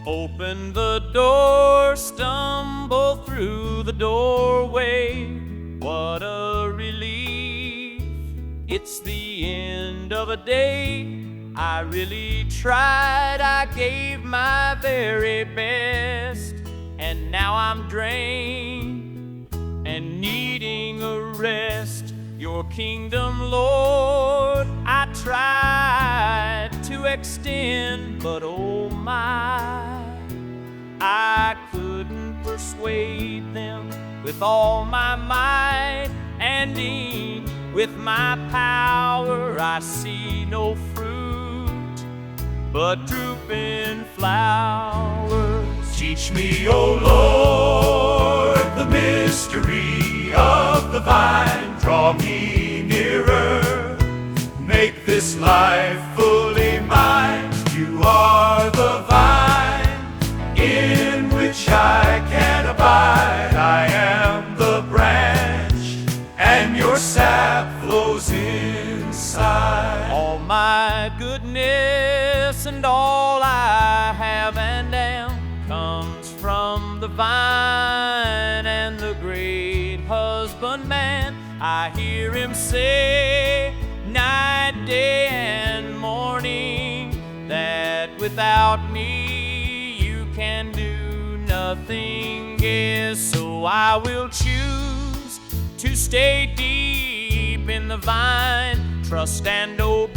Open the door, stumble through the doorway. What a relief, it's the end of a day. I really tried, I gave my very best, and now I'm drained and needing a rest. Your kingdom, Lord, I tried to extend, but oh my, I couldn't persuade them with all my might. And with my power I see no fruit but drooping flowers. Teach me, O Lord, the mystery of the vine. Draw me nearer, make this life fully mine. You are the vine in which I can abide. I am the branch, and your sap flows inside. All my goodness and all I have and am comes from the vine and the great husbandman. I hear him say night, day, and morning that without me you can do nothing. Yes, so I will choose to stay deep in the vine, trust and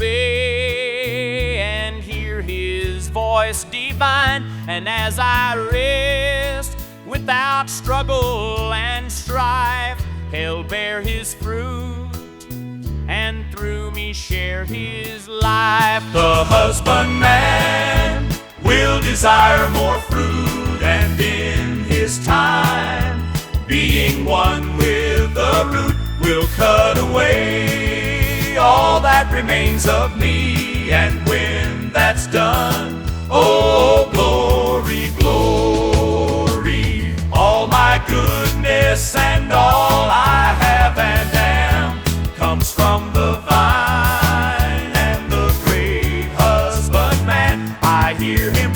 obey, and hear his voice divine. And as I rest without struggle and strife, he'll bear his fruit and through me share his life. The husbandman will desire more fruit, and in his time, being one with the root, will cut away all that remains of me. And when that's done, oh glory, glory, all my goodness and all I have and am comes from the vine and the great husbandman. I hear him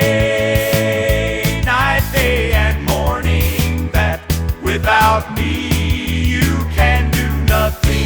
say night, day, and morning that without me you can do nothing.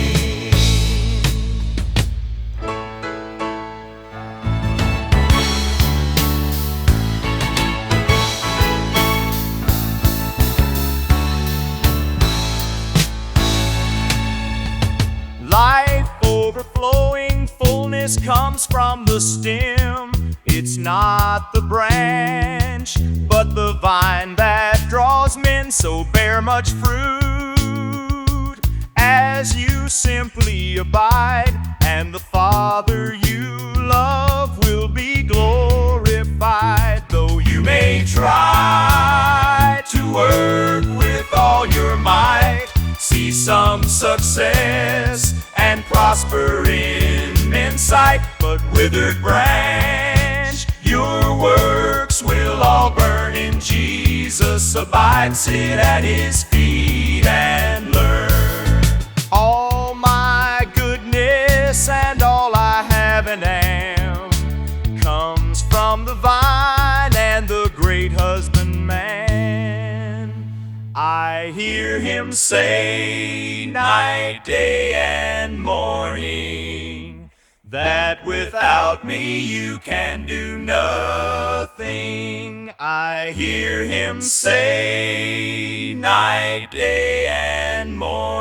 Life overflowing, fullness comes from the stem. It's not the branch, but the vine that draws men. So bear much fruit as you simply abide, and the Father you love will be glorified. Though you may try to work with all your might, see some success and prosper in men's sight, but withered branch, your works will all burn in Jesus. Abide, sit at his feet and learn. All my goodness and all I have and am comes from the vine and the great husbandman. I hear him say night, day, and morning that without me you can do nothing. I hear him say night, day, and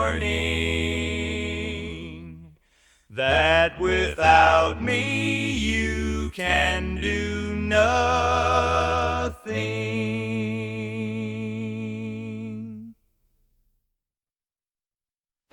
morning that without me you can do nothing.